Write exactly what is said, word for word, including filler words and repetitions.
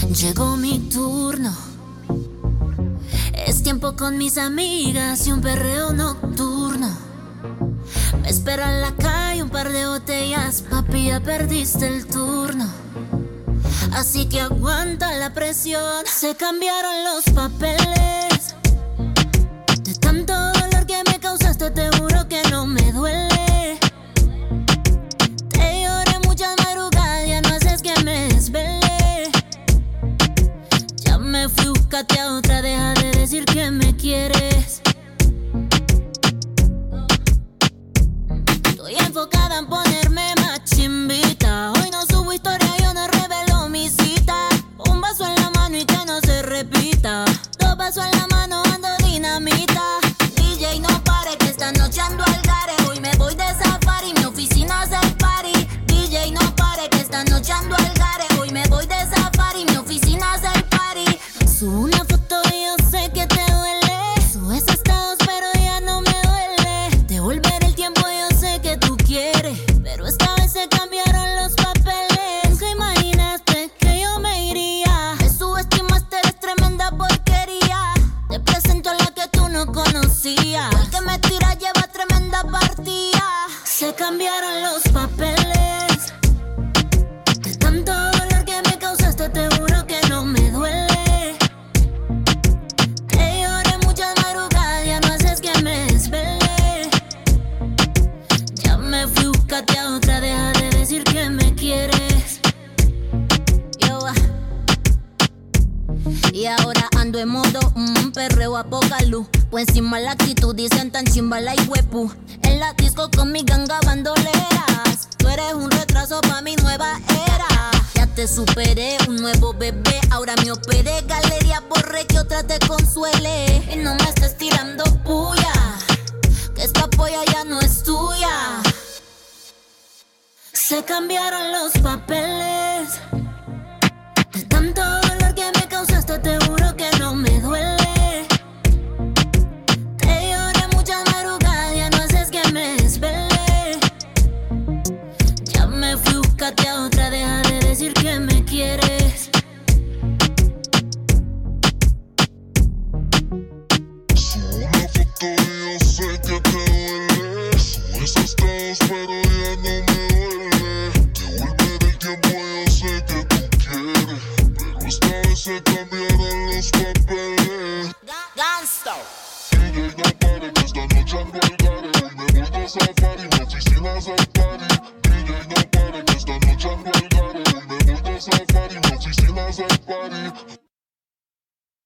Llegó mi turno. Es tiempo con mis amigas y un perreo nocturno. Me espera en la calle un par de botellas, papi, ya perdiste el turno. Así que aguanta la presión. Se cambiaron los papeles. De tanto dolor que me causaste, te juro que no me duele. Te lloré muchas madrugadas, ya no haces que me desvele. Ya me fui, búscate a otra, deja de decir que me quieres. Estoy enfocada en ponerme más chimbita. Hoy no subo historia, yo no revelo mi cita. Un vaso en la mano y que no se repita. Dos vasos en la mano, ando dinamita. D J, no pare, que esta noche ando al gare. Hoy me voy de safari, mi oficina es el party. D J, no pare, que esta noche ando al gare. Hoy me voy de safari, mi oficina es el party. Subo una foto y yo sé que te duele. Subes estados pero ya no me duele. Devolver el tiempo yo sé que tú quieres, pero esta vez se cambiaron los papeles. Nunca imaginaste que yo me iría. Me subestimaste, eres tremenda porquería. Te presento a la que tú no conocías. El que me tira lleva tremenda partida. Se cambiaron los papeles. De tanto dolor que me causaste, te juro que no me duele. Te lloré muchas madrugadas, ya no haces que me desvele. Ya me fui, búscate a otra, deja de decir que me quieres. Yo, ah. Y ahora ando en modo mmm, perreo apocalú. Pues encima la actitud dicen tan chimba la huepu. En la disco con mi ganga bandoleras. Tú eres un retraso pa' mi nueva era. Ya te superé, un nuevo bebé. Ahora me operé, galería borré, que otra te consuele. Y no me estés tirando puya, que esta polla ya no es tuya. Se cambiaron los papeles. De tanto dolor que me causaste, te juro que no me duele. Te lloré muchas madrugadas, ya no haces que me desvele. Ya me fui, búscate a otra, deja de decir que me quieres. Subo una foto y yo sé que te duele. Subes estados pero ya no me duele. Devolver el tiempo yo sé que tú quieres, pero esta vez se cambiaron los papeles. Gangsta. D J, no pare, que esta noche ando al gare. Hoy me voy de safari, mi oficina es el party. D J, no pare, que esta noche ando al gare. Hoy me voy de safari, mi oficina es el party.